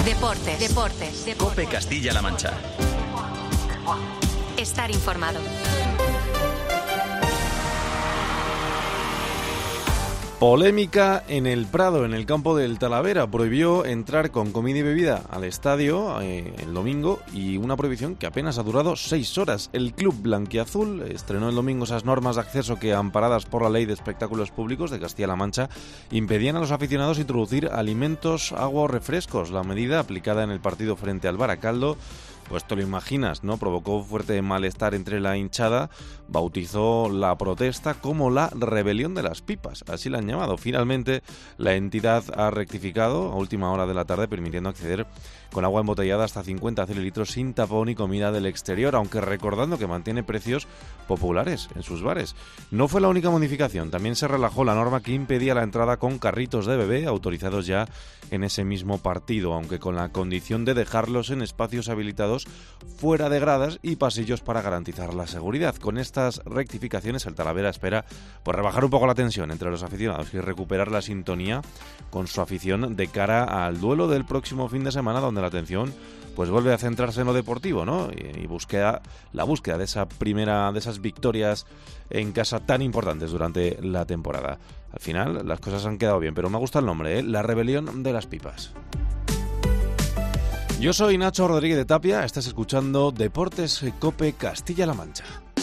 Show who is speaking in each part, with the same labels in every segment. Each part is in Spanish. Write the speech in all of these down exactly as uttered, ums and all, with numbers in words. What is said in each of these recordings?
Speaker 1: Deportes. Deportes. Deportes.
Speaker 2: COPE Castilla-La Mancha.
Speaker 1: Estar informado.
Speaker 3: Polémica en el Prado, en el campo del Talavera. Prohibió entrar con comida y bebida al estadio eh, el domingo, y una prohibición que apenas ha durado seis horas. El club blanquiazul estrenó el domingo esas normas de acceso que, amparadas por la Ley de Espectáculos Públicos de Castilla-La Mancha, impedían a los aficionados introducir alimentos, agua o refrescos. La medida, aplicada en el partido frente al Baracaldo, pues te lo imaginas, ¿no? Provocó fuerte malestar entre la hinchada. Bautizó la protesta como la rebelión de las pipas, así la han llamado. Finalmente, la entidad ha rectificado a última hora de la tarde, permitiendo acceder con agua embotellada hasta cincuenta cililitros sin tapón y comida del exterior, aunque recordando que mantiene precios populares en sus bares. No fue la única modificación, también se relajó la norma que impedía la entrada con carritos de bebé, autorizados ya en ese mismo partido, aunque con la condición de dejarlos en espacios habilitados fuera de gradas y pasillos para garantizar la seguridad. Con estas rectificaciones, el Talavera espera pues rebajar un poco la tensión entre los aficionados y recuperar la sintonía con su afición de cara al duelo del próximo fin de semana, donde la atención pues vuelve a centrarse en lo deportivo, ¿no? Y, y búsqueda, la búsqueda de esa primera, de esas victorias en casa tan importantes durante la temporada. Al final las cosas han quedado bien, pero me gusta el nombre, ¿eh? La rebelión de las pipas. Yo soy Nacho Rodríguez de Tapia, estás escuchando Deportes COPE Castilla-La Mancha.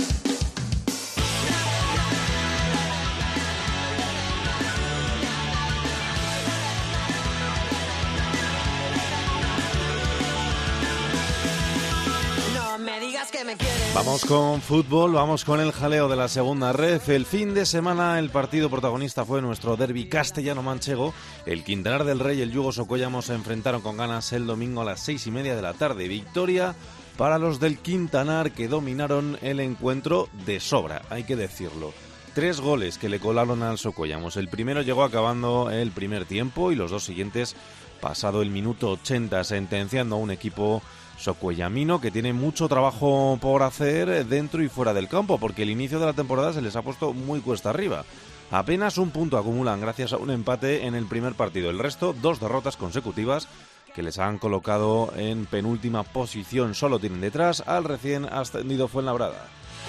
Speaker 3: Vamos con fútbol, vamos con el jaleo de la segunda ref. El fin de semana el partido protagonista fue nuestro derbi castellano-manchego. El Quintanar del Rey y el Yugo Socuellamo se enfrentaron con ganas el domingo a las seis y media de la tarde. Victoria para los del Quintanar, que dominaron el encuentro de sobra, hay que decirlo. Tres goles que le colaron al Socuellamos. El primero llegó acabando el primer tiempo y los dos siguientes pasado el minuto ochenta, sentenciando a un equipo socuellamino que tiene mucho trabajo por hacer dentro y fuera del campo, porque el inicio de la temporada se les ha puesto muy cuesta arriba. Apenas un punto acumulan gracias a un empate en el primer partido. El resto, dos derrotas consecutivas que les han colocado en penúltima posición. Solo tienen detrás al recién ascendido Fuenlabrada.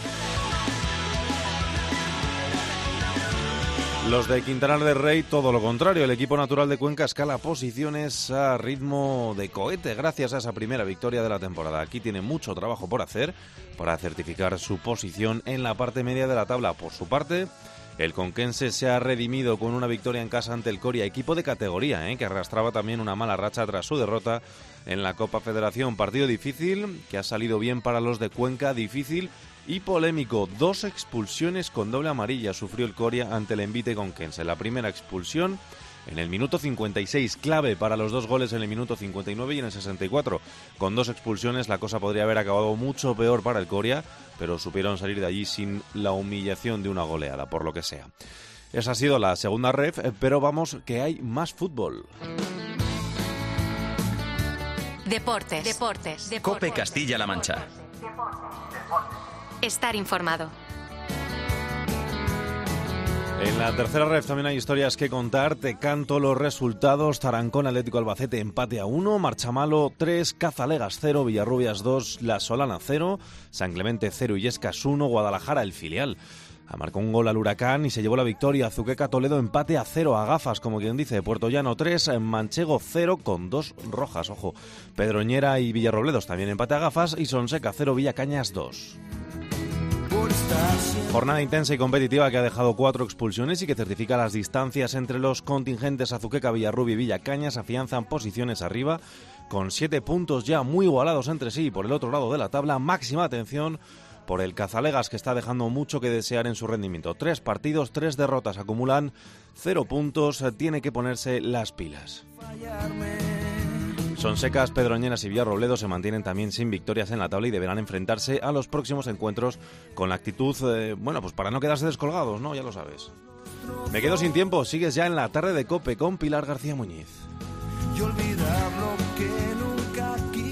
Speaker 3: Los de Quintanar del Rey, todo lo contrario. El equipo natural de Cuenca escala posiciones a ritmo de cohete gracias a esa primera victoria de la temporada. Aquí tiene mucho trabajo por hacer para certificar su posición en la parte media de la tabla. Por su parte, el conquense se ha redimido con una victoria en casa ante el Coria, equipo de categoría, ¿eh? que arrastraba también una mala racha tras su derrota en la Copa Federación. Partido difícil, que ha salido bien para los de Cuenca, difícil y polémico. Dos expulsiones con doble amarilla sufrió el Coria ante el envite conquense. La primera expulsión en el minuto cincuenta y seis, clave para los dos goles en el minuto cincuenta y nueve y en el sesenta y cuatro. Con dos expulsiones la cosa podría haber acabado mucho peor para el Coria, pero supieron salir de allí sin la humillación de una goleada, por lo que sea. Esa ha sido la segunda ref, pero vamos que hay más fútbol.
Speaker 1: Deportes. Deportes. Deportes.
Speaker 2: COPE Castilla-La Mancha.
Speaker 1: Estar informado.
Speaker 3: En la tercera ref también hay historias que contar. Te canto los resultados. Tarancón Atlético Albacete empate a uno, Marchamalo tres, Cazalegas cero, Villarrubias dos, La Solana cero, San Clemente cero, Illescas uno, Guadalajara el filial marcó un gol al Huracán y se llevó la victoria. Azuqueca Toledo empate a cero a gafas, como quien dice. Puerto Llano tres, Manchego cero con dos rojas, ojo. Pedroñera y Villarrobledos también empate a gafas y Sonseca cero, Villacañas dos. Jornada intensa y competitiva que ha dejado cuatro expulsiones y que certifica las distancias entre los contingentes. Azuqueca, Villarrubia y Villacañas afianzan posiciones arriba con siete puntos ya muy igualados entre sí. Por el otro lado de la tabla, máxima atención por el Cazalegas, que está dejando mucho que desear en su rendimiento. Tres partidos, tres derrotas, acumulan cero puntos, tiene que ponerse las pilas. Sonsecas, Pedroñeras y Villarrobledo se mantienen también sin victorias en la tabla y deberán enfrentarse a los próximos encuentros con la actitud, eh, bueno, pues para no quedarse descolgados, ¿no? Ya lo sabes. Me quedo sin tiempo, sigues ya en la tarde de COPE con Pilar García Muñiz. Y olvidar lo que nunca quise.